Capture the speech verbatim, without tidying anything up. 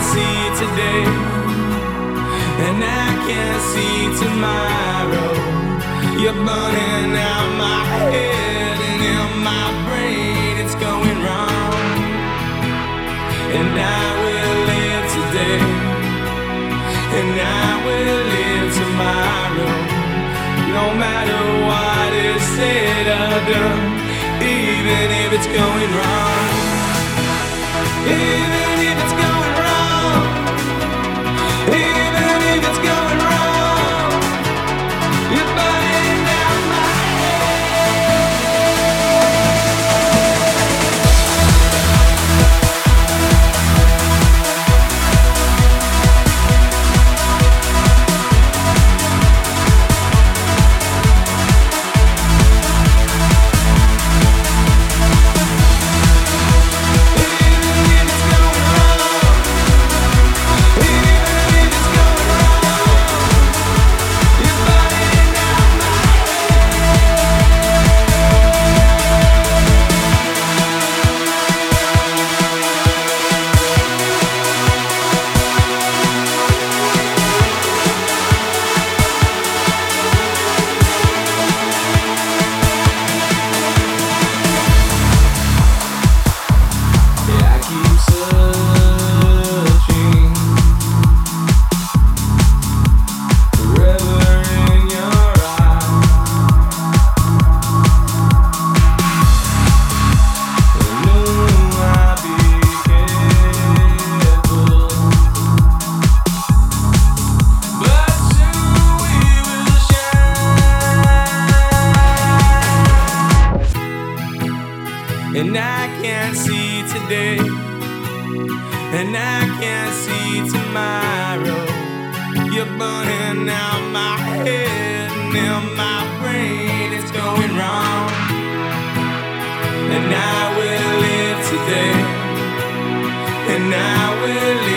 see today, and I can't see tomorrow. You're burning out my head and in my brain it's going wrong. And I will live today, and I will live tomorrow, no matter what is said or done, even if it's going wrong. Even if it's going wrong, even if it's going wrong, you're burning down my and I can't see today, and I can't see tomorrow. You're burning out my head and in my brain it's going wrong. And I will live today, and I will live